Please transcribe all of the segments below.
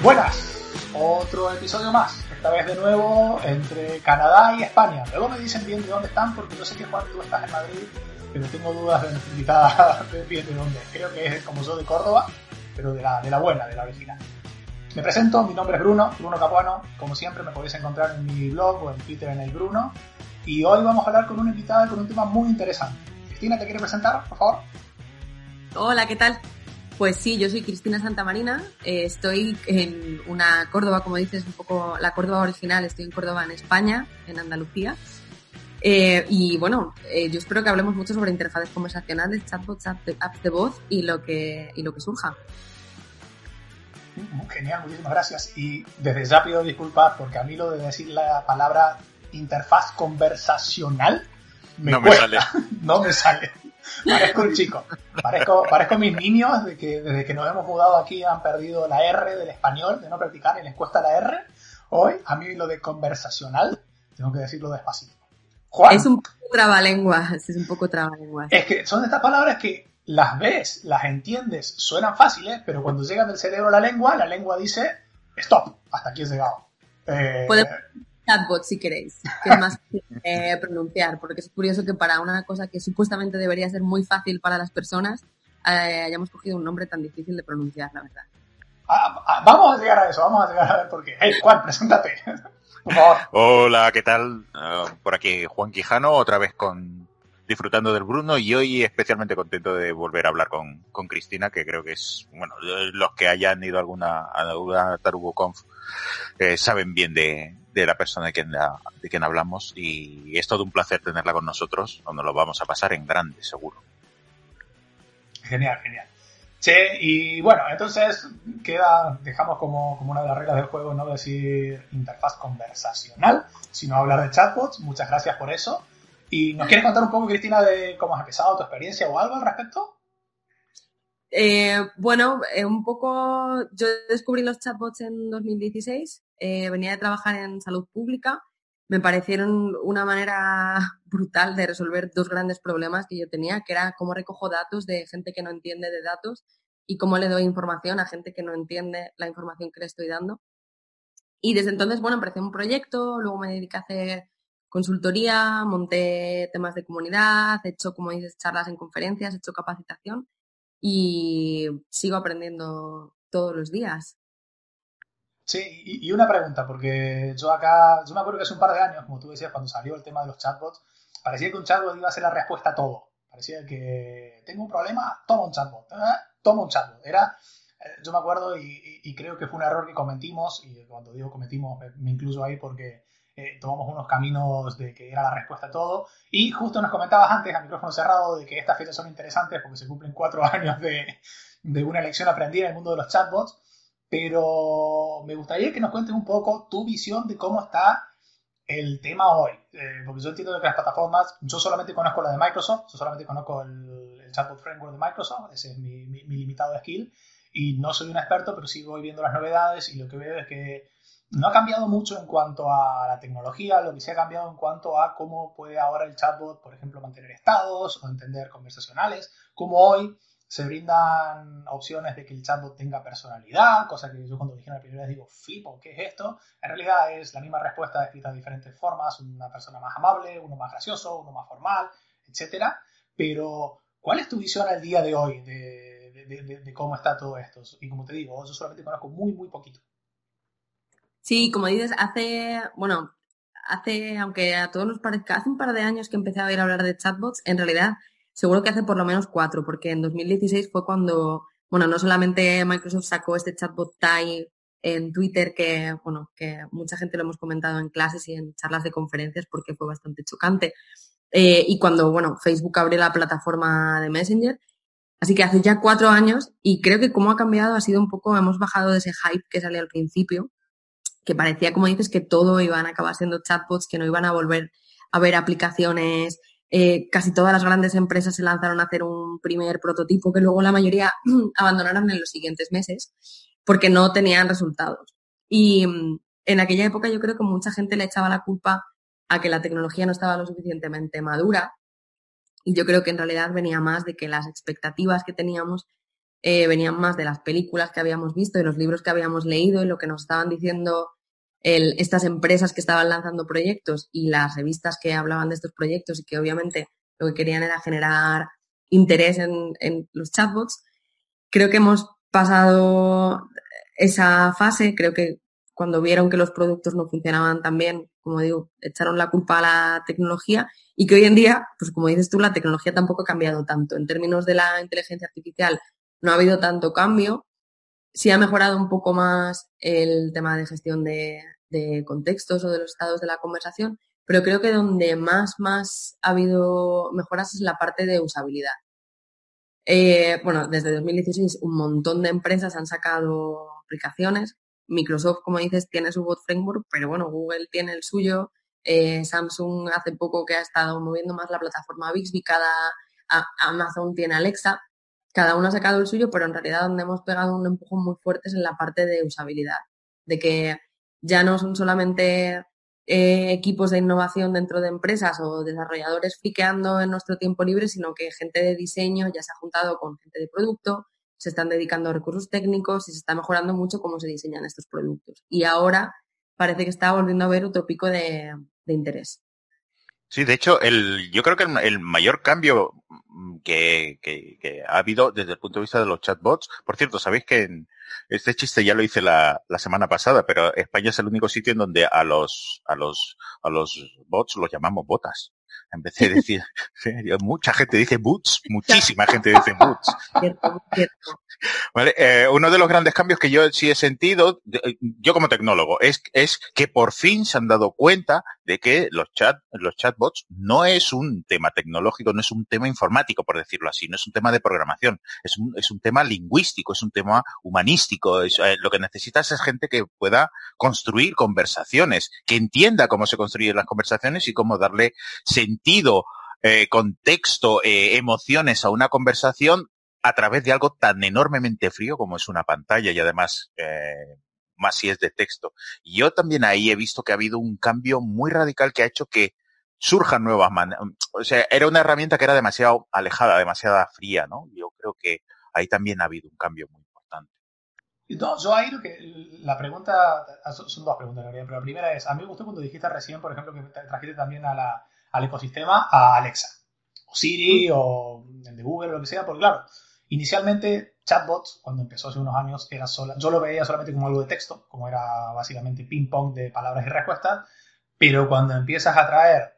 Buenas, otro episodio más, esta vez de nuevo entre Canadá y España. Luego me dicen bien de dónde están, porque yo sé que Juan, tú estás en Madrid, pero tengo dudas de invitada bien de dónde. Creo que es como yo de Córdoba, pero de la buena, de la original. Me presento, mi nombre es Bruno Capuano. Como siempre me podéis encontrar en mi blog o en Twitter en el Bruno. Y hoy vamos a hablar con una invitada con un tema muy interesante. Cristina, ¿te quieres presentar, por favor? Hola, ¿qué tal? Pues sí, yo soy Cristina Santamarina, estoy en una Córdoba, como dices, un poco la Córdoba original, estoy en Córdoba, en España, en Andalucía. Y bueno, yo espero que hablemos mucho sobre interfaces conversacionales, chatbots, apps de voz y lo que surja. Genial, muchísimas gracias. Y desde ya pido disculpas porque a mí lo de decir la palabra interfaz conversacional no cuesta. Me sale. No me sale. Parezco un chico. Parezco mis niños de que desde que nos hemos mudado aquí han perdido la R del español, de no practicar y les cuesta la R. Hoy, a mí lo de conversacional, tengo que decirlo despacito. Juan. Es un poco trabalenguas. Es que son estas palabras que las ves, las entiendes, suenan fáciles, pero cuando llegan del cerebro a la lengua dice stop, hasta aquí he llegado. Podemos chatbot si queréis, que es más fácil pronunciar, porque es curioso que para una cosa que supuestamente debería ser muy fácil para las personas, hayamos cogido un nombre tan difícil de pronunciar, la verdad. Vamos a llegar a eso, vamos a llegar a ver por qué. Hey, Juan, preséntate, por favor. Hola, ¿qué tal? Por aquí Juan Quijano, otra vez disfrutando del Bruno, y hoy especialmente contento de volver a hablar con Cristina, que creo que es, bueno, los que hayan ido a alguna TarugoConf saben bien de la persona de quien hablamos, y es todo un placer tenerla con nosotros, donde lo vamos a pasar en grande, seguro. Genial. Che, y bueno, entonces dejamos como una de las reglas del juego no decir interfaz conversacional, sino hablar de chatbots. Muchas gracias por eso. ¿Y nos quieres contar un poco, Cristina, de cómo has empezado tu experiencia o algo al respecto? Bueno, un poco, yo descubrí los chatbots en 2016, venía de trabajar en salud pública, me parecieron una manera brutal de resolver dos grandes problemas que yo tenía, que era cómo recojo datos de gente que no entiende de datos y cómo le doy información a gente que no entiende la información que le estoy dando. Y desde entonces, bueno, empecé un proyecto, luego me dediqué a hacer consultoría, monté temas de comunidad, he hecho, como dices, charlas en conferencias, he hecho capacitación y sigo aprendiendo todos los días. Sí, y una pregunta, porque yo me acuerdo que hace un par de años, como tú decías, cuando salió el tema de los chatbots, parecía que un chatbot iba a ser la respuesta a todo. Parecía que tengo un problema, toma un chatbot. Yo me acuerdo y creo que fue un error que cometimos, y cuando digo cometimos me incluyo ahí porque tomamos unos caminos de que era la respuesta a todo. Y justo nos comentabas antes, a micrófono cerrado, de que estas fechas son interesantes porque se cumplen 4 años de una lección aprendida en el mundo de los chatbots. Pero me gustaría que nos cuentes un poco tu visión de cómo está el tema hoy. Porque yo entiendo que las plataformas, yo solamente conozco la de Microsoft, yo solamente conozco el Chatbot Framework de Microsoft, ese es mi limitado skill, y no soy un experto, pero sí voy viendo las novedades y lo que veo es que no ha cambiado mucho en cuanto a la tecnología, lo que sí ha cambiado en cuanto a cómo puede ahora el chatbot, por ejemplo, mantener estados o entender conversacionales, como hoy se brindan opciones de que el chatbot tenga personalidad, cosa que yo cuando dijeron la primera vez digo, flipo, ¿qué es esto? En realidad es la misma respuesta escrita de diferentes formas, una persona más amable, uno más gracioso, uno más formal, etcétera. Pero, ¿cuál es tu visión al día de hoy de cómo está todo esto? Y como te digo, yo solamente conozco muy, muy poquito. Sí, como dices, aunque a todos nos parezca, hace un par de años que empecé a oír hablar de chatbots, en realidad seguro que hace por lo menos 4, porque en 2016 fue cuando, bueno, no solamente Microsoft sacó este chatbot Tai en Twitter, que mucha gente lo hemos comentado en clases y en charlas de conferencias porque fue bastante chocante, y cuando, Facebook abrió la plataforma de Messenger. Así que hace ya 4 años y creo que cómo ha cambiado ha sido un poco, hemos bajado de ese hype que salía al principio, que parecía, como dices, que todo iban a acabar siendo chatbots, que no iban a volver a ver aplicaciones. Casi todas las grandes empresas se lanzaron a hacer un primer prototipo que luego la mayoría abandonaron en los siguientes meses porque no tenían resultados. Y en aquella época yo creo que mucha gente le echaba la culpa a que la tecnología no estaba lo suficientemente madura, y yo creo que en realidad venía más de que las expectativas que teníamos venían más de las películas que habíamos visto, de los libros que habíamos leído y lo que nos estaban diciendo estas empresas que estaban lanzando proyectos y las revistas que hablaban de estos proyectos y que obviamente lo que querían era generar interés en los chatbots. Creo que hemos pasado esa fase, creo que cuando vieron que los productos no funcionaban tan bien, como digo, echaron la culpa a la tecnología y que hoy en día, pues como dices tú, la tecnología tampoco ha cambiado tanto. En términos de la inteligencia artificial no ha habido tanto cambio, sí ha mejorado un poco más el tema de gestión de contextos o de los estados de la conversación, pero creo que donde más ha habido mejoras es la parte de usabilidad. Bueno, desde 2016 un montón de empresas han sacado aplicaciones. Microsoft, como dices, tiene su bot framework, pero bueno, Google tiene el suyo. Samsung hace poco que ha estado moviendo más la plataforma Bixby, Amazon tiene Alexa. Cada uno ha sacado el suyo, pero en realidad donde hemos pegado un empujón muy fuerte es en la parte de usabilidad, de que ya no son solamente equipos de innovación dentro de empresas o desarrolladores friqueando en nuestro tiempo libre, sino que gente de diseño ya se ha juntado con gente de producto, se están dedicando a recursos técnicos y se está mejorando mucho cómo se diseñan estos productos. Y ahora parece que está volviendo a haber otro pico de interés. Sí, de hecho, yo creo que el mayor cambio que ha habido desde el punto de vista de los chatbots, por cierto, sabéis que este chiste ya lo hice la semana pasada, pero España es el único sitio en donde a los bots los llamamos botas. En vez de decir, sí, mucha gente dice boots, muchísima gente dice boots. Cierto, cierto. Vale, uno de los grandes cambios que yo sí he sentido, yo como tecnólogo, es que por fin se han dado cuenta de que los chatbots no es un tema tecnológico, no es un tema informático, por decirlo así, no es un tema de programación, es un tema lingüístico, es un tema humanístico. Lo que necesitas es gente que pueda construir conversaciones, que entienda cómo se construyen las conversaciones y cómo darle sentido, contexto, emociones a una conversación a través de algo tan enormemente frío como es una pantalla y además más si es de texto. Y yo también ahí he visto que ha habido un cambio muy radical que ha hecho que surjan nuevas maneras. O sea, era una herramienta que era demasiado alejada, demasiado fría, ¿no? Yo creo que ahí también ha habido un cambio muy importante. No, yo ahí lo que la pregunta, son dos preguntas en realidad, pero la primera es, a mí me gustó cuando dijiste recién, por ejemplo, que trajiste también al ecosistema a Alexa, o Siri, o el de Google, o lo que sea, porque claro, inicialmente chatbots, cuando empezó hace unos años, yo lo veía solamente como algo de texto, como era básicamente ping-pong de palabras y respuestas, pero cuando empiezas a traer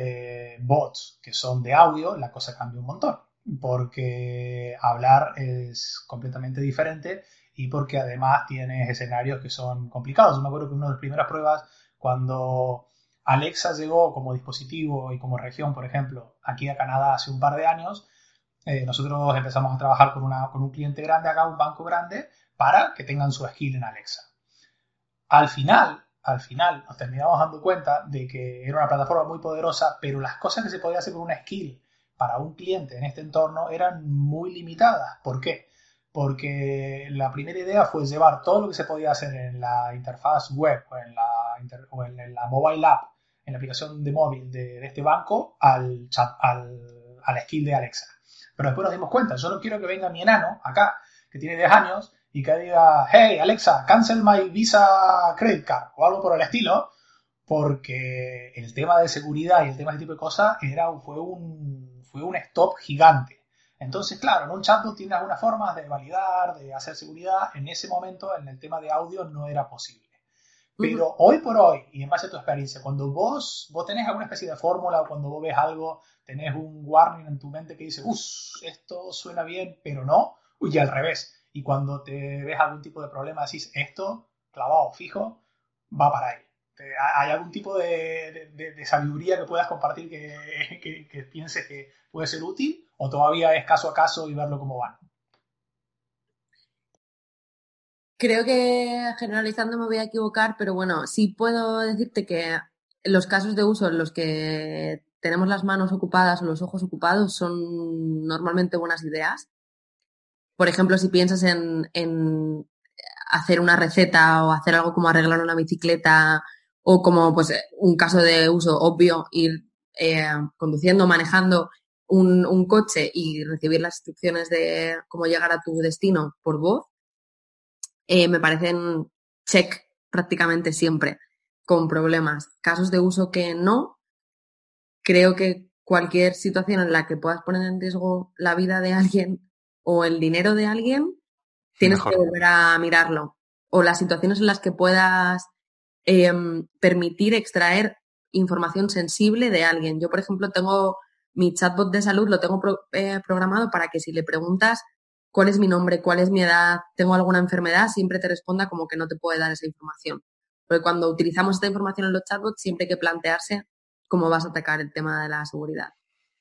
bots que son de audio, la cosa cambia un montón, porque hablar es completamente diferente y porque además tienes escenarios que son complicados. Yo me acuerdo que una de las primeras pruebas, cuando Alexa llegó como dispositivo y como región, por ejemplo, aquí a Canadá hace un par de años, nosotros empezamos a trabajar con un cliente grande acá, un banco grande, para que tengan su skill en Alexa. Al final nos terminamos dando cuenta de que era una plataforma muy poderosa, pero las cosas que se podía hacer con una skill para un cliente en este entorno eran muy limitadas. ¿Por qué? Porque la primera idea fue llevar todo lo que se podía hacer en la interfaz web o en la mobile app, en la aplicación de móvil de este banco, al skill de Alexa. Pero después nos dimos cuenta, yo no quiero que venga mi enano acá, que tiene 10 años, y que diga, hey Alexa, cancel my Visa credit card, o algo por el estilo, porque el tema de seguridad y el tema de ese tipo de cosas fue un stop gigante. Entonces, claro, en un chatbot tienes algunas formas de validar, de hacer seguridad. En ese momento, en el tema de audio, no era posible. Pero hoy por hoy, y en base a tu experiencia, cuando vos tenés alguna especie de fórmula o cuando vos ves algo, tenés un warning en tu mente que dice, esto suena bien, pero no, y al revés. Y cuando te ves algún tipo de problema, decís, esto, clavado, fijo, va para ahí. ¿Hay algún tipo de sabiduría que puedas compartir que pienses que puede ser útil? ¿O todavía es caso a caso y verlo cómo van? Creo que generalizando me voy a equivocar, pero bueno, sí puedo decirte que los casos de uso en los que tenemos las manos ocupadas o los ojos ocupados son normalmente buenas ideas. Por ejemplo, si piensas en hacer una receta o hacer algo como arreglar una bicicleta o como pues un caso de uso obvio, ir conduciendo, manejando un coche y recibir las instrucciones de cómo llegar a tu destino por voz, me parecen check prácticamente siempre, con problemas. Casos de uso que no, creo que cualquier situación en la que puedas poner en riesgo la vida de alguien o el dinero de alguien, tienes que Mejor. volver a mirarlo. O las situaciones en las que puedas permitir extraer información sensible de alguien. Yo, por ejemplo, tengo mi chatbot de salud, lo tengo programado para que si le preguntas cuál es mi nombre, cuál es mi edad, tengo alguna enfermedad, siempre te responda como que no te puede dar esa información. Porque cuando utilizamos esta información en los chatbots, siempre hay que plantearse cómo vas a atacar el tema de la seguridad.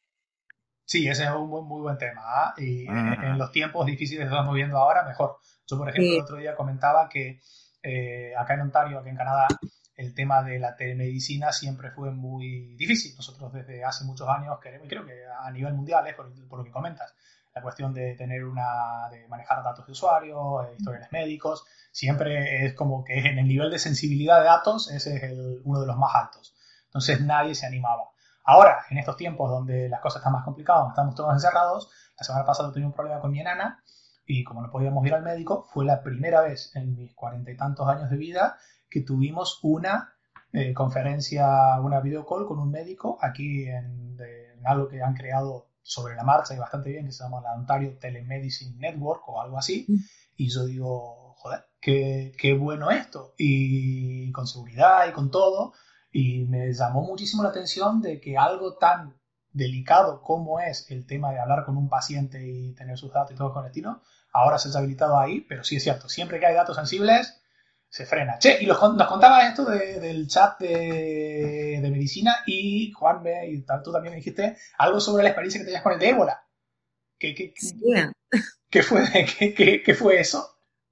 Sí, ese es un muy buen tema. ¿Ah? Y en Mm. los tiempos difíciles que estamos viviendo ahora, mejor. Yo, por ejemplo, el Sí, otro día comentaba que acá en Ontario, aquí en Canadá, el tema de la telemedicina siempre fue muy difícil. Nosotros desde hace muchos años queremos, y creo que a nivel mundial, por lo que comentas, la cuestión de tener de manejar datos de usuarios, historiales médicos, siempre es como que en el nivel de sensibilidad de datos, ese es uno de los más altos. Entonces nadie se animaba. Ahora, en estos tiempos donde las cosas están más complicadas, estamos todos encerrados, la semana pasada tuve un problema con mi enana y como no podíamos ir al médico, fue la primera vez en mis 40 y tantos años de vida que tuvimos una conferencia, una videocall con un médico aquí en algo que han creado sobre la marcha y bastante bien, que se llama la Ontario Telemedicine Network o algo así. Y yo digo, joder, qué bueno esto. Y con seguridad y con todo. Y me llamó muchísimo la atención de que algo tan delicado como es el tema de hablar con un paciente y tener sus datos y todo con el destino, ahora se ha habilitado ahí, pero sí es cierto, siempre que hay datos sensibles, se frena. Che, y nos contaba esto del chat de medicina y Juan, y tú también me dijiste algo sobre la experiencia que tenías con el de ébola. ¿Qué, qué, sí. qué fue, qué fue eso?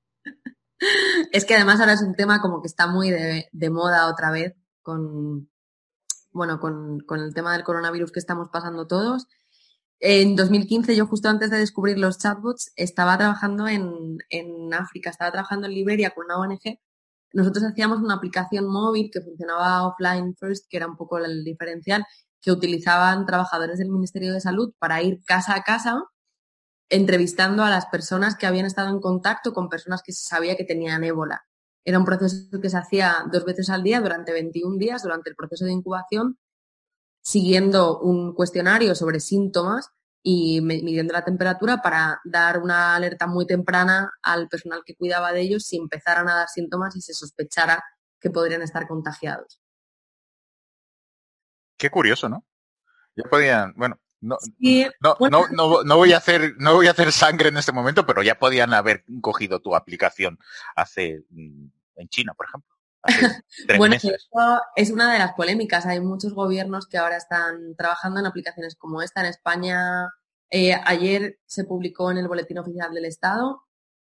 Es que además ahora es un tema como que está muy de moda otra vez con, bueno, con el tema del coronavirus que estamos pasando todos. En 2015, yo justo antes de descubrir los chatbots, estaba trabajando en África, estaba trabajando en Liberia con una ONG. Nosotros hacíamos una aplicación móvil que funcionaba offline first, que era un poco el diferencial, que utilizaban trabajadores del Ministerio de Salud para ir casa a casa entrevistando a las personas que habían estado en contacto con personas que se sabía que tenían ébola. Era un proceso que se hacía 2 veces al día durante 21 días, durante el proceso de incubación, siguiendo un cuestionario sobre síntomas y midiendo la temperatura para dar una alerta muy temprana al personal que cuidaba de ellos si empezaran a dar síntomas y se sospechara que podrían estar contagiados. Qué curioso, ¿no? Ya podían, bueno, Sí, bueno, no voy a hacer sangre en este momento, pero ya podían haber cogido tu aplicación hace, en China, por ejemplo, hace 3 meses. esto es una de las polémicas. Hay muchos gobiernos que ahora están trabajando en aplicaciones como esta. En España, ayer se publicó en el Boletín Oficial del Estado,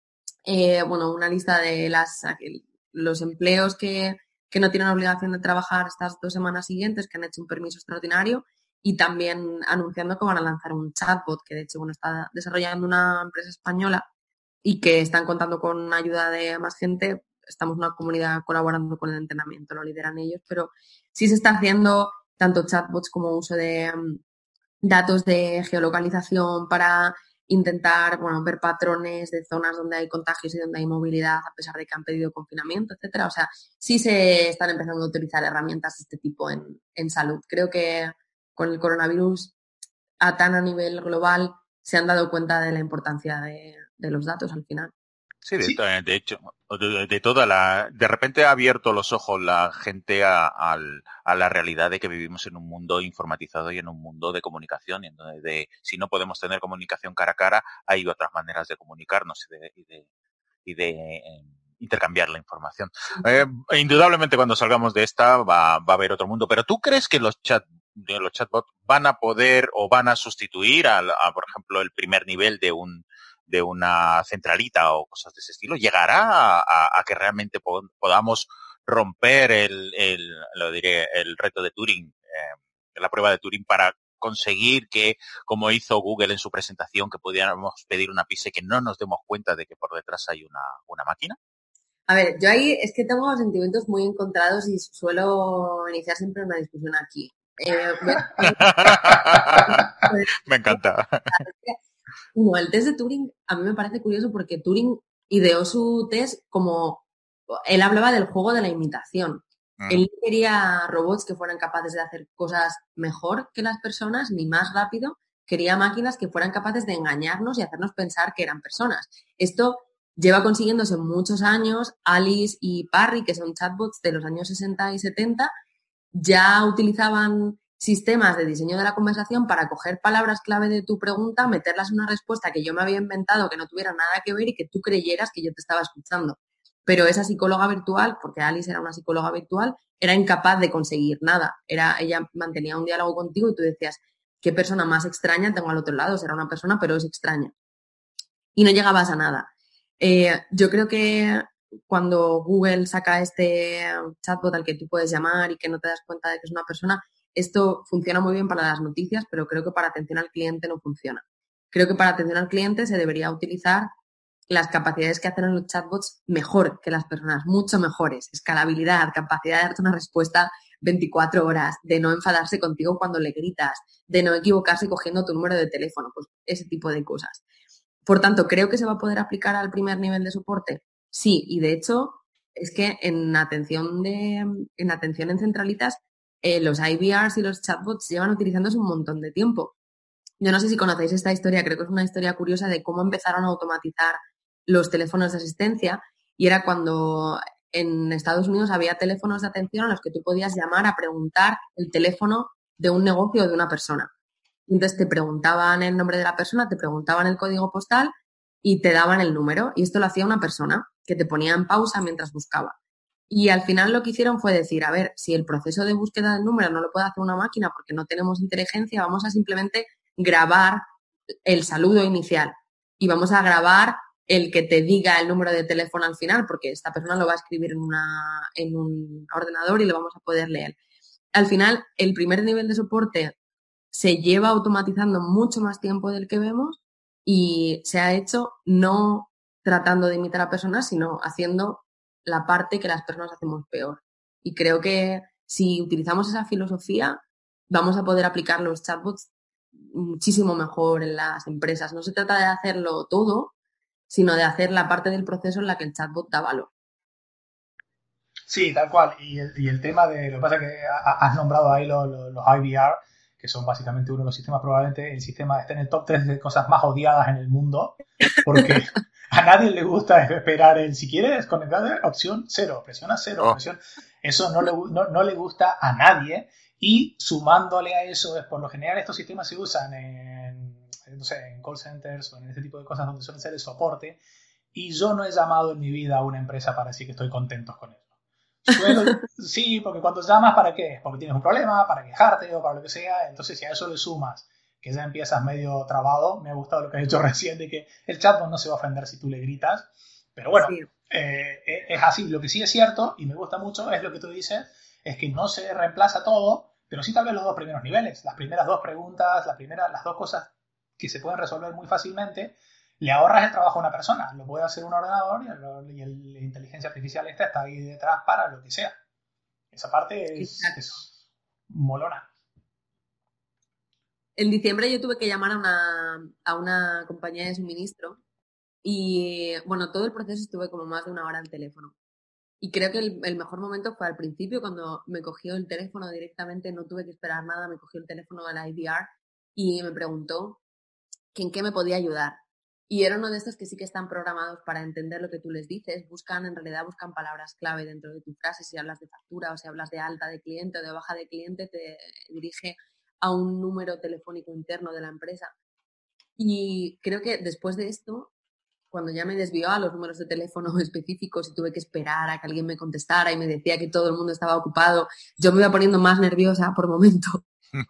una lista de los empleos que no tienen obligación de trabajar estas 2 semanas siguientes, que han hecho un permiso extraordinario, y también anunciando que van a lanzar un chatbot, que de hecho, está desarrollando una empresa española y que están contando con ayuda de más gente. Estamos una comunidad colaborando con el entrenamiento, lo lideran ellos, pero sí se está haciendo tanto chatbots como uso de datos de geolocalización para intentar, ver patrones de zonas donde hay contagios y donde hay movilidad, a pesar de que han pedido confinamiento, etcétera. O sea, sí se están empezando a utilizar herramientas de este tipo en salud. Creo que con el coronavirus a nivel global se han dado cuenta de la importancia de los datos al final. Sí, Sí, de hecho, de repente ha abierto los ojos la gente a la realidad de que vivimos en un mundo informatizado y en un mundo de comunicación, y entonces si no podemos tener comunicación cara a cara, hay otras maneras de comunicarnos y de intercambiar la información. Indudablemente cuando salgamos de esta va a haber otro mundo, pero ¿tú crees que los chatbots van a poder o van a sustituir por ejemplo, el primer nivel de una centralita o cosas de ese estilo? ¿Llegará a que realmente podamos romper el reto de Turing, la prueba de Turing, para conseguir que, como hizo Google en su presentación, que pudiéramos pedir una pizza y que no nos demos cuenta de que por detrás hay una máquina? A ver, yo ahí es que tengo sentimientos muy encontrados y suelo iniciar siempre una discusión aquí. Me encanta. No, el test de Turing a mí me parece curioso porque Turing ideó su test como... Él hablaba del juego de la imitación. Él quería robots que fueran capaces de hacer cosas mejor que las personas, ni más rápido. Quería máquinas que fueran capaces de engañarnos y hacernos pensar que eran personas. Esto lleva consiguiéndose muchos años. Alice y Parry, que son chatbots de los años 60 y 70, ya utilizaban sistemas de diseño de la conversación para coger palabras clave de tu pregunta, meterlas en una respuesta que yo me había inventado, que no tuviera nada que ver y que tú creyeras que yo te estaba escuchando. Pero esa psicóloga virtual, porque Alice era una psicóloga virtual, era incapaz de conseguir nada. Ella mantenía un diálogo contigo y tú decías, ¿qué persona más extraña tengo al otro lado? Será una persona, pero es extraña. Y no llegabas a nada. Yo creo que cuando Google saca este chatbot al que tú puedes llamar y que no te das cuenta de que es una persona, esto funciona muy bien para las noticias, pero creo que para atención al cliente no funciona. Creo que para atención al cliente se debería utilizar las capacidades que hacen los chatbots mejor que las personas, mucho mejores. Escalabilidad, capacidad de darte una respuesta 24 horas, de no enfadarse contigo cuando le gritas, de no equivocarse cogiendo tu número de teléfono, pues ese tipo de cosas. Por tanto, ¿creo que se va a poder aplicar al primer nivel de soporte? Sí, y de hecho es que en atención en centralitas, los IVRs y los chatbots llevan utilizándose un montón de tiempo. Yo no sé si conocéis esta historia, creo que es una historia curiosa de cómo empezaron a automatizar los teléfonos de asistencia, y era cuando en Estados Unidos había teléfonos de atención a los que tú podías llamar a preguntar el teléfono de un negocio o de una persona. Entonces te preguntaban el nombre de la persona, te preguntaban el código postal y te daban el número. Y esto lo hacía una persona que te ponía en pausa mientras buscaba. Y al final lo que hicieron fue decir, a ver, si el proceso de búsqueda del número no lo puede hacer una máquina porque no tenemos inteligencia, vamos a simplemente grabar el saludo inicial y vamos a grabar el que te diga el número de teléfono al final, porque esta persona lo va a escribir en un ordenador y lo vamos a poder leer. Al final, el primer nivel de soporte se lleva automatizando mucho más tiempo del que vemos y se ha hecho no tratando de imitar a personas, sino haciendo la parte que las personas hacemos peor. Y creo que si utilizamos esa filosofía, vamos a poder aplicar los chatbots muchísimo mejor en las empresas. No se trata de hacerlo todo, sino de hacer la parte del proceso en la que el chatbot da valor. Sí, tal cual. Y el tema de, lo que pasa es que has nombrado ahí los IVR, que son básicamente uno de los sistemas, probablemente el sistema está en el top 3 de cosas más odiadas en el mundo, porque a nadie le gusta esperar el, si quieres conectar, opción 0, presiona 0, presiona. Eso no le gusta a nadie, y sumándole a eso, es por lo general estos sistemas se usan no sé, en call centers o en este tipo de cosas donde suelen ser el soporte, y yo no he llamado en mi vida a una empresa para decir que estoy contento con eso. Sí, porque cuando llamas, ¿para qué? Es porque tienes un problema, para quejarte o para lo que sea. Entonces, si a eso le sumas que ya empiezas medio trabado, me ha gustado lo que has dicho recién de que el chatbot no se va a ofender si tú le gritas. Pero bueno, sí. Es así. Lo que sí es cierto, y me gusta mucho, es lo que tú dices, es que no se reemplaza todo, pero sí tal vez los dos primeros niveles. Las primeras dos preguntas, las dos cosas que se pueden resolver muy fácilmente, le ahorras el trabajo a una persona. Lo puede hacer un ordenador y la inteligencia artificial esta está ahí detrás para lo que sea. Esa parte es molona. En diciembre yo tuve que llamar a una compañía de suministro y, bueno, todo el proceso estuve como más de una hora al teléfono. Y creo que el mejor momento fue al principio, cuando me cogió el teléfono directamente, no tuve que esperar nada, me cogió el teléfono de la IVR y me preguntó en qué me podía ayudar. Y era uno de estos que sí que están programados para entender lo que tú les dices. En realidad buscan palabras clave dentro de tu frase. Si hablas de factura o si hablas de alta de cliente o de baja de cliente, te dirige a un número telefónico interno de la empresa. Y creo que después de esto, cuando ya me desvió a los números de teléfono específicos y tuve que esperar a que alguien me contestara y me decía que todo el mundo estaba ocupado, yo me iba poniendo más nerviosa por momento.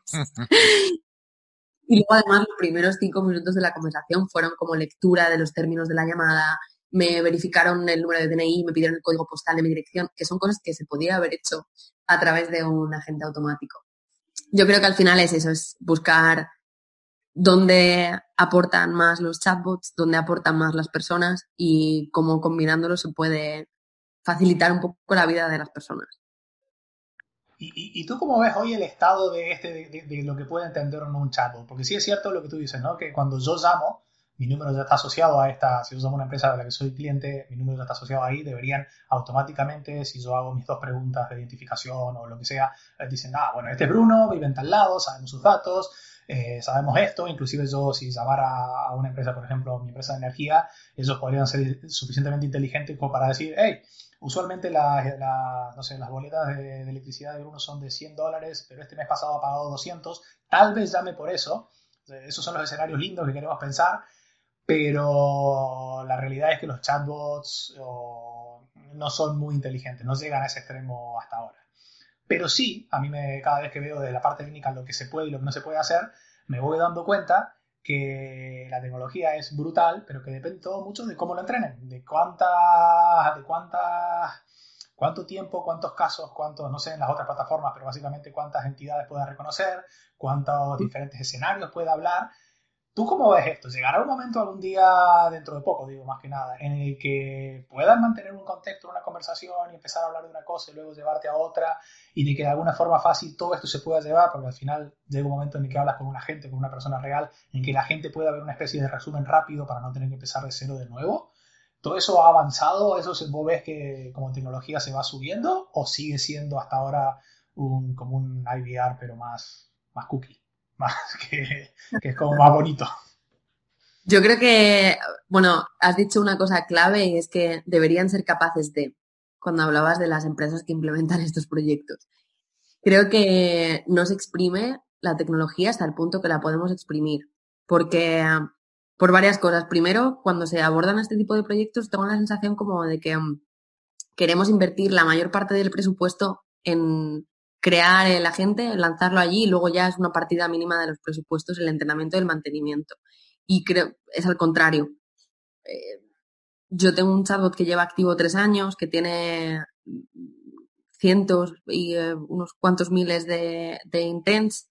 Y luego, además, los primeros 5 minutos de la conversación fueron como lectura de los términos de la llamada, me verificaron el número de DNI, me pidieron el código postal de mi dirección, que son cosas que se podía haber hecho a través de un agente automático. Yo creo que al final es eso, es buscar dónde aportan más los chatbots, dónde aportan más las personas y cómo combinándolo se puede facilitar un poco la vida de las personas. ¿Y tú cómo ves hoy el estado de lo que puede entender o no un chatbot? Porque sí es cierto lo que tú dices, ¿no? Que cuando yo llamo, mi número ya está asociado a esta, si yo llamo a una empresa de la que soy cliente, mi número ya está asociado ahí, deberían automáticamente, si yo hago mis 2 preguntas de identificación o lo que sea, dicen, bueno, este es Bruno, vive en tal lado, sabemos sus datos, sabemos esto, inclusive yo si llamara a una empresa, por ejemplo, mi empresa de energía, ellos podrían ser suficientemente inteligentes como para decir, hey, usualmente no sé, las boletas de electricidad de Bruno son de $100, pero este mes pasado ha pagado 200, tal vez llame por eso. Esos son los escenarios lindos que queremos pensar, pero la realidad es que los chatbots no son muy inteligentes, no llegan a ese extremo hasta ahora. Pero sí, cada vez que veo de la parte técnica lo que se puede y lo que no se puede hacer, me voy dando cuenta que la tecnología es brutal, pero que depende todo mucho de cómo lo entrenen, cuánto tiempo, cuántos casos, no sé en las otras plataformas, pero básicamente cuántas entidades pueda reconocer, cuántos diferentes escenarios pueda hablar. ¿Tú cómo ves esto? ¿Llegará un momento algún día, dentro de poco, digo, más que nada, en el que puedan mantener un contexto, una conversación y empezar a hablar de una cosa y luego llevarte a otra y de que de alguna forma fácil todo esto se pueda llevar? Porque al final llega un momento en el que hablas con una gente, con una persona real, en que la gente pueda ver una especie de resumen rápido para no tener que empezar de cero de nuevo. ¿Todo eso ha avanzado? ¿Vos ves que como tecnología se va subiendo o sigue siendo hasta ahora como un IVR pero más cookie? Más que es como más bonito. Yo creo que, bueno, has dicho una cosa clave y es que deberían ser capaces de, cuando hablabas de las empresas que implementan estos proyectos. Creo que no se exprime la tecnología hasta el punto que la podemos exprimir, porque por varias cosas. Primero, cuando se abordan este tipo de proyectos, tengo la sensación como de que queremos invertir la mayor parte del presupuesto en crear el agente, lanzarlo allí y luego ya es una partida mínima de los presupuestos el entrenamiento y el mantenimiento. Y creo, es al contrario. Yo tengo un chatbot que lleva activo 3 años, que tiene cientos y unos cuantos miles de intents,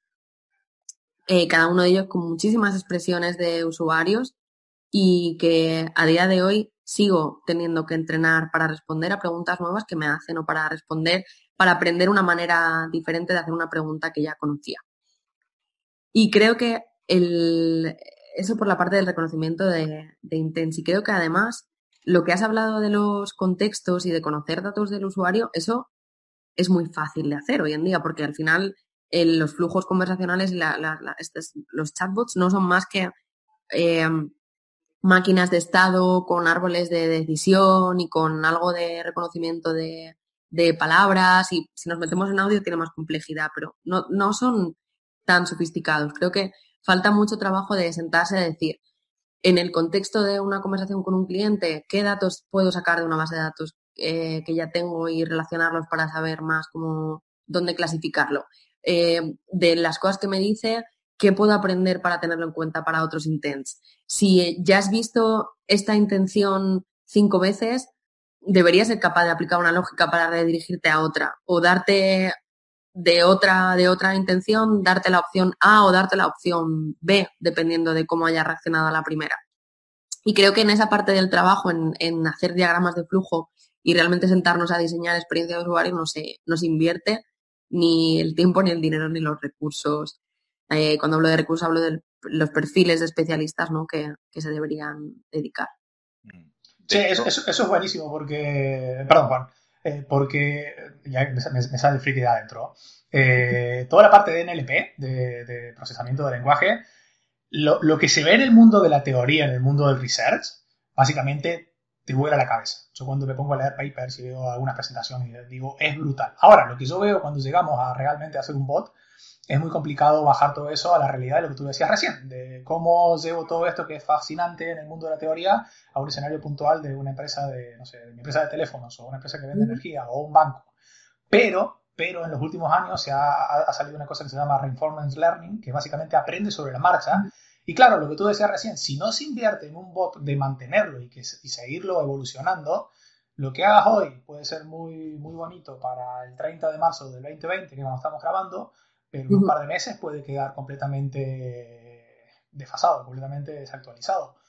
cada uno de ellos con muchísimas expresiones de usuarios y que a día de hoy sigo teniendo que entrenar para responder a preguntas nuevas que me hacen o para aprender una manera diferente de hacer una pregunta que ya conocía. Y creo que eso por la parte del reconocimiento de intents. Y creo que además lo que has hablado de los contextos y de conocer datos del usuario, eso es muy fácil de hacer hoy en día, porque al final los flujos conversacionales y los chatbots no son más que máquinas de estado con árboles de decisión y con algo de reconocimiento de palabras, y si nos metemos en audio tiene más complejidad, pero no son tan sofisticados. Creo que falta mucho trabajo de sentarse a decir, en el contexto de una conversación con un cliente, ¿qué datos puedo sacar de una base de datos que ya tengo y relacionarlos para saber más dónde clasificarlo? De las cosas que me dice, ¿qué puedo aprender para tenerlo en cuenta para otros intents? Si ya has visto esta intención 5 veces, deberías ser capaz de aplicar una lógica para redirigirte a otra o darte de otra intención, darte la opción A o darte la opción B, dependiendo de cómo haya reaccionado a la primera. Y creo que en esa parte del trabajo, en hacer diagramas de flujo y realmente sentarnos a diseñar experiencia de usuario, no se invierte ni el tiempo, ni el dinero, ni los recursos. Cuando hablo de recursos, hablo de los perfiles de especialistas, ¿no?, que se deberían dedicar. Sí, eso es buenísimo porque... Perdón, Juan. Porque ya me sale el friki de adentro. Toda la parte de NLP, de procesamiento de lenguaje, lo que se ve en el mundo de la teoría, en el mundo del research, básicamente te vuela la cabeza. Yo cuando me pongo a leer papers y veo algunas presentaciones, digo, es brutal. Ahora, lo que yo veo cuando llegamos a realmente hacer un bot, es muy complicado bajar todo eso a la realidad de lo que tú decías recién, de cómo llevo todo esto que es fascinante en el mundo de la teoría a un escenario puntual de una empresa no sé, de mi empresa de teléfonos o una empresa que vende energía o un banco. Pero en los últimos años ha salido una cosa que se llama Reinforcement Learning, que básicamente aprende sobre la marcha. Y claro, lo que tú decías recién, si no se invierte en un bot de mantenerlo y seguirlo evolucionando, lo que hagas hoy puede ser muy, muy bonito para el 30 de marzo del 2020, que es cuando estamos grabando, pero en un par de meses puede quedar completamente desfasado, completamente desactualizado.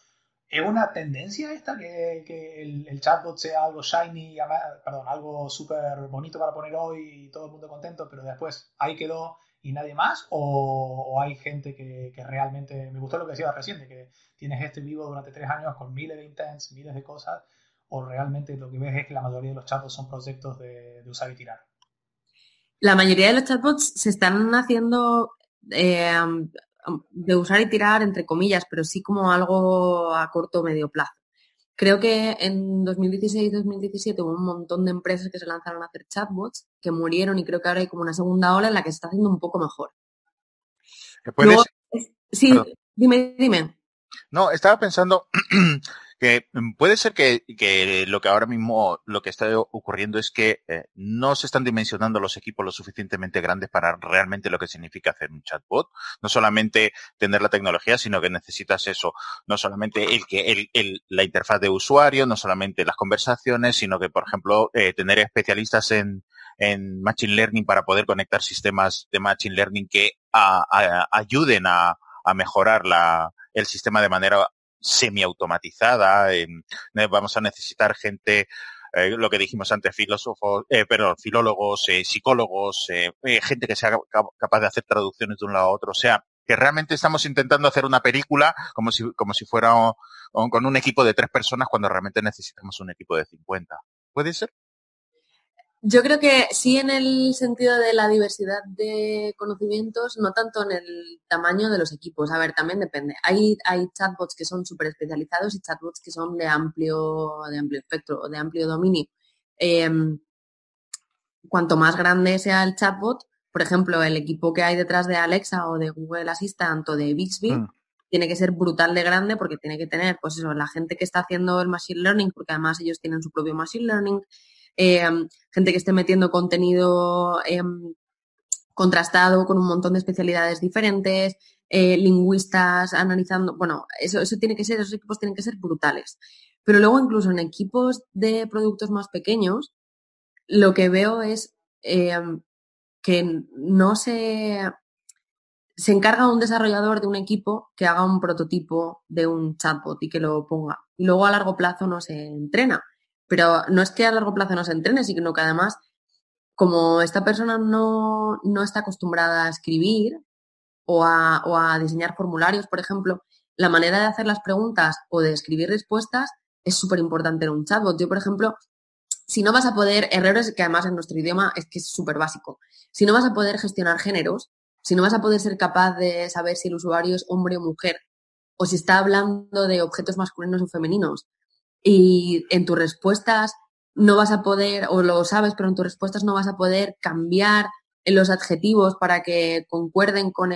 ¿Es una tendencia esta que el chatbot sea algo shiny, perdón, algo súper bonito para poner hoy y todo el mundo contento, pero después ahí quedó y nadie más? ¿O hay gente que realmente, me gustó lo que decías recién, de que tienes este vivo durante 3 años con miles de intents, miles de cosas, o realmente lo que ves es que la mayoría de los chatbots son proyectos de usar y tirar? La mayoría de los chatbots se están haciendo eh, de usar y tirar, entre comillas, pero sí como algo a corto o medio plazo. Creo que en 2016-2017 hubo un montón de empresas que se lanzaron a hacer chatbots que murieron y creo que ahora hay como una segunda ola en la que se está haciendo un poco mejor. Luego, sí, Perdón. dime. No, estaba pensando que puede ser que lo que ahora mismo lo que está ocurriendo es que no se están dimensionando los equipos lo suficientemente grandes para realmente lo que significa hacer un chatbot. No solamente tener la tecnología, sino que necesitas eso, no solamente la interfaz de usuario, no solamente las conversaciones, sino que, por ejemplo, tener especialistas en Machine Learning para poder conectar sistemas de Machine Learning que ayuden a mejorar el sistema de manera semiautomatizada. Vamos a necesitar gente, lo que dijimos antes, filólogos, psicólogos, gente que sea capaz de hacer traducciones de un lado a otro. O sea, que realmente estamos intentando hacer una película como si fuera con un equipo de 3 personas cuando realmente necesitamos un equipo de 50. ¿Puede ser? Yo creo que sí, en el sentido de la diversidad de conocimientos, no tanto en el tamaño de los equipos. A ver, también depende. Hay chatbots que son súper especializados y chatbots que son de amplio espectro o de amplio dominio. Cuanto más grande sea el chatbot, por ejemplo, el equipo que hay detrás de Alexa o de Google Assistant o de Bixby, tiene que ser brutal de grande porque tiene que tener, pues eso, la gente que está haciendo el machine learning, porque además ellos tienen su propio machine learning, gente que esté metiendo contenido contrastado con un montón de especialidades diferentes, lingüistas analizando, bueno, eso tiene que ser, esos equipos tienen que ser brutales. Pero luego incluso en equipos de productos más pequeños, lo que veo es que no se encarga un desarrollador de un equipo que haga un prototipo de un chatbot y que lo ponga. Y luego a largo plazo no se entrena. Pero no es que a largo plazo no se entrene, sino que además, como esta persona no está acostumbrada a escribir o a diseñar formularios, por ejemplo, la manera de hacer las preguntas o de escribir respuestas es súper importante en un chatbot. Yo, por ejemplo, si no vas a poder, errores que además en nuestro idioma es que es súper básico, si no vas a poder gestionar géneros, si no vas a poder ser capaz de saber si el usuario es hombre o mujer, o si está hablando de objetos masculinos o femeninos, y en tus respuestas no vas a poder, o lo sabes, pero en tus respuestas no vas a poder cambiar en los adjetivos para que concuerden con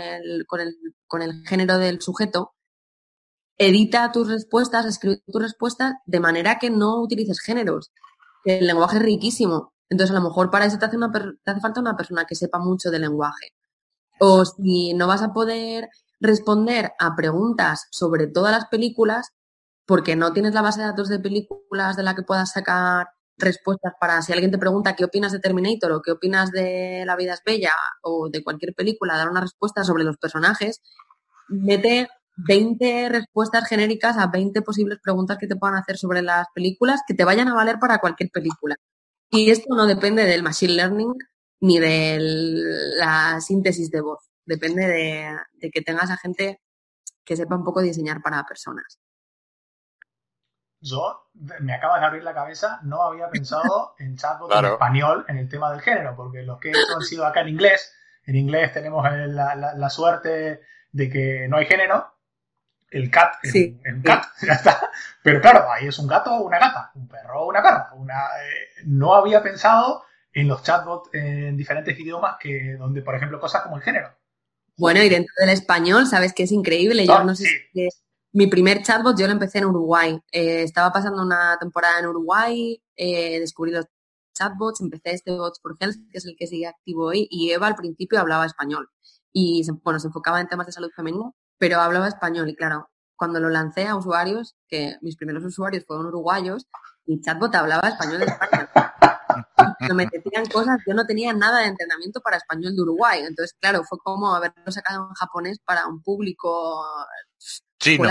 el género del sujeto, edita tus respuestas, escribe tus respuestas de manera que no utilices géneros. El lenguaje es riquísimo. Entonces, a lo mejor para eso te hace falta una persona que sepa mucho de lenguaje. O si no vas a poder responder a preguntas sobre todas las películas, porque no tienes la base de datos de películas de la que puedas sacar respuestas para si alguien te pregunta qué opinas de Terminator o qué opinas de La vida es bella o de cualquier película, dar una respuesta sobre los personajes, mete 20 respuestas genéricas a 20 posibles preguntas que te puedan hacer sobre las películas que te vayan a valer para cualquier película. Y esto no depende del machine learning ni de la síntesis de voz. Depende de que tengas a gente que sepa un poco diseñar para personas. Yo, me acabas de abrir la cabeza, no había pensado en chatbot en español en el tema del género, porque los que he hecho han sido acá en inglés. En inglés tenemos la suerte de que no hay género. El cat es un cat, ya está. Pero claro, ahí es un gato o una gata, un perro o una perra. No había pensado en los chatbots en diferentes idiomas donde, por ejemplo, cosas como el género. Bueno, y dentro del español, sabes que es increíble. Yo no sé si mi primer chatbot yo lo empecé en Uruguay. Estaba pasando una temporada en Uruguay, descubrí los chatbots, empecé este Bots for Health, que es el que sigue activo hoy, y Eva al principio hablaba español. Y se enfocaba en temas de salud femenina, pero hablaba español. Y claro, cuando lo lancé a usuarios, que mis primeros usuarios fueron uruguayos, mi chatbot hablaba español de España. Cuando me decían cosas, yo no tenía nada de entrenamiento para español de Uruguay. Entonces, claro, fue como haberlo sacado en japonés para un público Chino.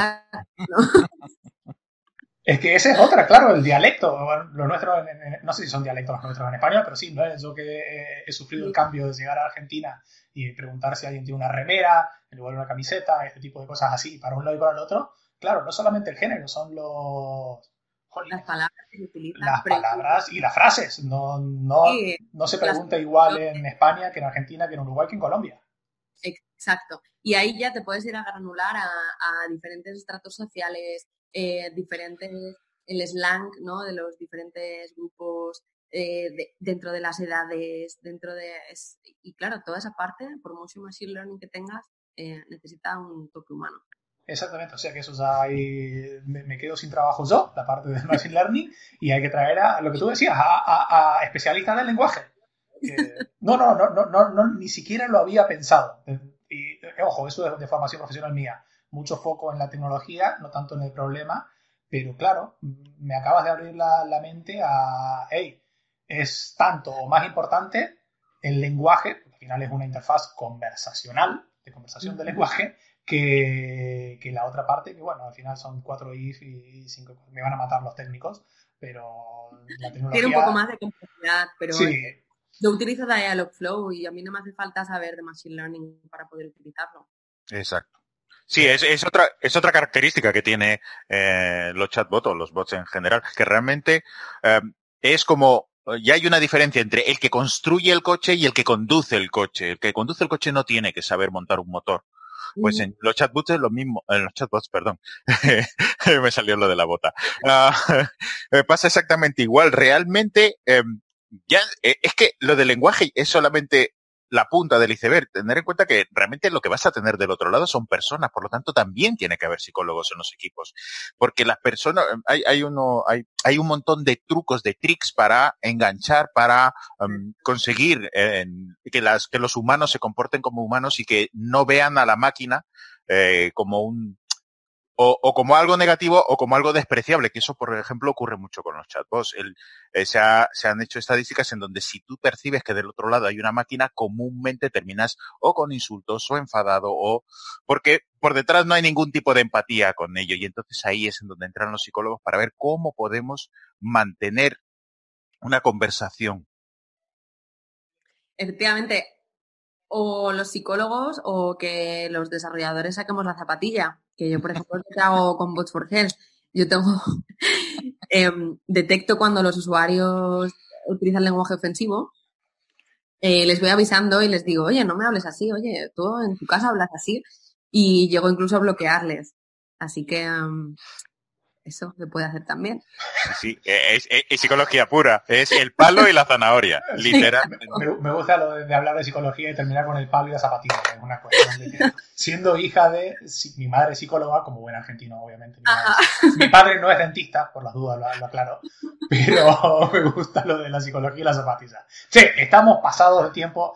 Es que esa es otra, claro, el dialecto. Bueno, lo nuestro, no sé si son dialectos los nuestros en España, pero sí, ¿no? Yo que he sufrido el cambio de llegar a Argentina y preguntar si alguien tiene una remera, en lugar de una camiseta, este tipo de cosas así, para un lado y para el otro. Claro, no solamente el género, son las palabras que se utilizan. Las palabras y las frases. No se pregunta igual en España que en Argentina, que en Uruguay, que en Colombia. Exacto. Y ahí ya te puedes ir a granular a diferentes estratos sociales, diferentes, el slang, ¿no? De los diferentes grupos dentro de las edades, y claro, toda esa parte, por mucho machine learning que tengas, necesita un toque humano. Exactamente, o sea que eso ya ahí me quedo sin trabajo yo, la parte de machine learning, y hay que traer a lo que tú decías, a especialistas del lenguaje. No, ni siquiera lo había pensado. Y ojo, eso es de formación profesional mía. Mucho foco en la tecnología, no tanto en el problema, pero claro, me acabas de abrir la mente a, hey, es tanto o más importante el lenguaje, porque al final es una interfaz conversacional, de conversación de lenguaje, que la otra parte, que bueno, al final son 4 if y 5, me van a matar los técnicos, pero la tecnología... Tiene un poco más de complejidad, pero sí. Yo utilizo Dialogflow y a mí no me hace falta saber de Machine Learning para poder utilizarlo. Exacto. Sí, es otra característica que tiene los chatbots o los bots en general, que realmente es como, ya hay una diferencia entre el que construye el coche y el que conduce el coche. El que conduce el coche no tiene que saber montar un motor. Pues en los chatbots es lo mismo, en los chatbots, perdón, me salió lo de la bota. Pasa exactamente igual. Realmente, es que lo del lenguaje es solamente la punta del iceberg. Tener en cuenta que realmente lo que vas a tener del otro lado son personas, por lo tanto también tiene que haber psicólogos en los equipos. Porque las personas, hay un montón de trucos, de tricks para enganchar, para conseguir que los humanos se comporten como humanos y que no vean a la máquina como o como algo negativo o como algo despreciable, que eso, por ejemplo, ocurre mucho con los chatbots. Se han hecho estadísticas en donde si tú percibes que del otro lado hay una máquina, comúnmente terminas o con insultos o enfadado o porque por detrás no hay ningún tipo de empatía con ello. Y entonces ahí es en donde entran los psicólogos para ver cómo podemos mantener una conversación. Efectivamente, o los psicólogos o que los desarrolladores saquemos la zapatilla, que yo, por ejemplo, lo que hago con Bots for Health. Yo tengo detecto cuando los usuarios utilizan lenguaje ofensivo, les voy avisando y les digo, oye, no me hables así, oye, tú en tu casa hablas así, y llego incluso a bloquearles. Así que eso se puede hacer también. Sí, es psicología pura. Es el palo y la zanahoria, literalmente. Me gusta lo de hablar de psicología y terminar con el palo y la zapatilla. Es una cuestión de que, siendo hija de... Mi madre es psicóloga, como buen argentino, obviamente. Mi padre no es dentista, por las dudas lo aclaro. Pero me gusta lo de la psicología y la zapatilla. Sí, estamos pasados de tiempo.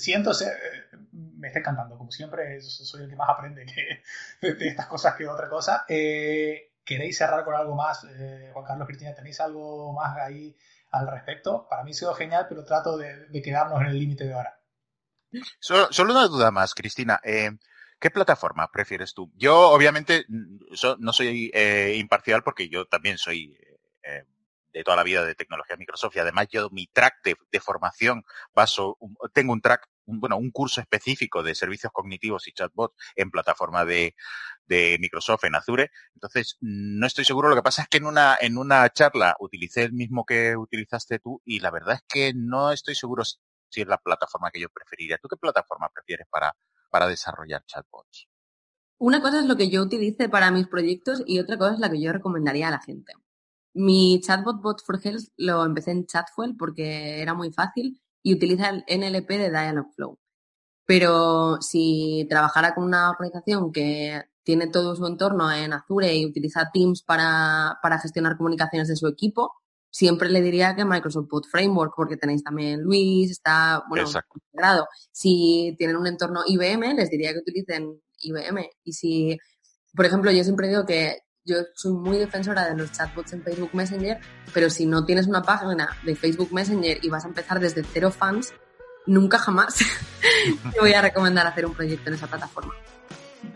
Me está encantando. Como siempre, soy el que más aprende de estas cosas que otra cosa. ¿Queréis cerrar con algo más? Juan Carlos, Cristina, ¿tenéis algo más ahí al respecto? Para mí ha sido genial, pero trato de quedarnos en el límite de hora. Solo una duda más, Cristina. ¿Qué plataforma prefieres tú? Yo, obviamente, no soy imparcial porque yo también soy de toda la vida de tecnología Microsoft y además yo mi track de formación tengo un track, un curso específico de servicios cognitivos y chatbots en plataforma de Microsoft en Azure. Entonces, no estoy seguro. Lo que pasa es que en una charla utilicé el mismo que utilizaste tú y la verdad es que no estoy seguro si es la plataforma que yo preferiría. ¿Tú qué plataforma prefieres para desarrollar chatbots? Una cosa es lo que yo utilice para mis proyectos y otra cosa es la que yo recomendaría a la gente. Mi chatbot Bots for Health lo empecé en Chatfuel porque era muy fácil y utiliza el NLP de Dialogflow. Pero si trabajara con una organización que tiene todo su entorno en Azure y utiliza Teams para gestionar comunicaciones de su equipo, siempre le diría que Microsoft Bot Framework, porque tenéis también Luis, está, integrado. Si tienen un entorno IBM, les diría que utilicen IBM. Y si, por ejemplo, yo siempre digo que yo soy muy defensora de los chatbots en Facebook Messenger, pero si no tienes una página de Facebook Messenger y vas a empezar desde 0 fans, nunca jamás te voy a recomendar hacer un proyecto en esa plataforma.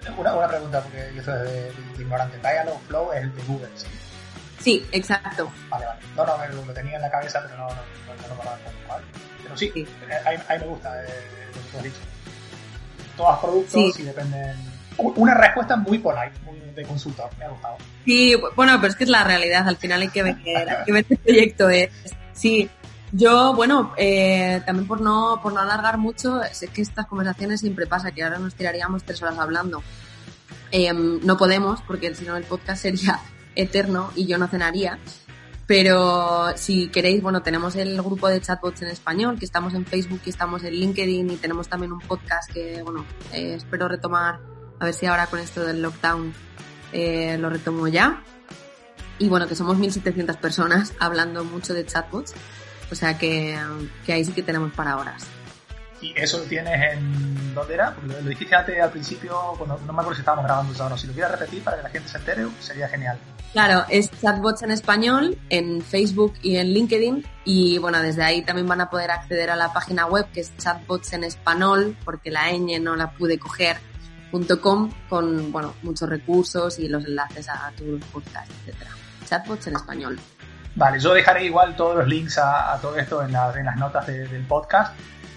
Una pregunta, porque yo soy de ignorante. Dialogflow es el de Google, ¿sí? Sí, exacto. Vale. No, lo tenía en la cabeza, pero no me acordaba cuál. Pero sí. Ahí me gusta lo que tú has dicho. Todos productos y dependen... Una respuesta muy polite, muy de consulta, me ha gustado. Sí, bueno, pero es que es la realidad, al final hay que ver qué proyecto es. Sí, yo, bueno, también por no alargar mucho, sé que estas conversaciones siempre pasa, que ahora nos tiraríamos 3 horas hablando. No podemos, porque si no el podcast sería eterno y yo no cenaría. Pero si queréis, bueno, tenemos el grupo de chatbots en español, que estamos en Facebook y estamos en LinkedIn, y tenemos también un podcast que, bueno, espero retomar, a ver si ahora con esto del lockdown lo retomo ya. Y bueno, que somos 1.700 personas hablando mucho de chatbots, o sea que ahí sí que tenemos para horas. ¿Y eso lo tienes en... ¿dónde era? Porque lo dijiste antes al principio, bueno, no me acuerdo si estábamos grabando eso o no. Si lo quieres repetir para que la gente se entere, sería genial. Claro, es Chatbots en español en Facebook y en LinkedIn, y bueno, desde ahí también van a poder acceder a la página web, que es Chatbots en español, porque la ñ no la pude coger, .com, con, bueno, muchos recursos y los enlaces a todos los podcasts, etcétera. Chatbots en español. Vale, yo dejaré igual todos los links a todo esto en las notas del podcast.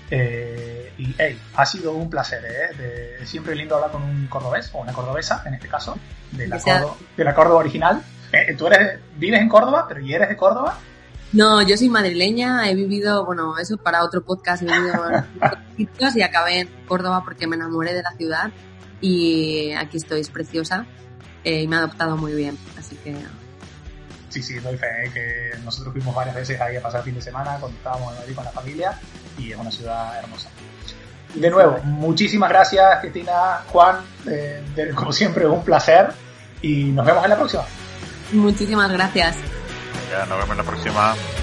Y hey, ha sido un placer, siempre es lindo hablar con un cordobés o una cordobesa, en este caso, de la Córdoba original. Tú vives en Córdoba, pero ¿y eres de Córdoba? No, yo soy madrileña, he vivido, bueno, eso para otro podcast, he vivido en otros sitios y acabé en Córdoba porque me enamoré de la ciudad y aquí estoy, es preciosa, y me ha adoptado muy bien, así que... Sí, doy fe, que nosotros fuimos varias veces ahí a pasar el fin de semana cuando estábamos en Madrid con la familia y es una ciudad hermosa. De nuevo, muchísimas gracias, Cristina, Juan, como siempre, un placer y nos vemos en la próxima. Muchísimas gracias. Ya, nos vemos en la próxima.